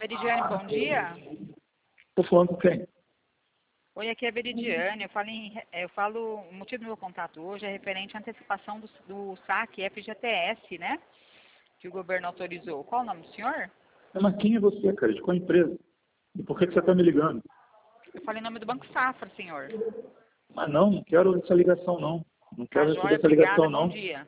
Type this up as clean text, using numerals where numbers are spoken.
Veridiane, bom dia. Estou falando com quem? Oi, aqui é a Veridiane. Eu falo, o motivo do meu contato hoje é referente à antecipação do saque FGTS, né? Que o governo autorizou. Qual o nome do senhor? Mas quem é você, cara? De qual empresa? E por que você está me ligando? Eu falei em nome do Banco Safra, senhor. Mas não quero essa ligação, não. Não Tá quero receber joia, essa obrigada, ligação, bom não. dia.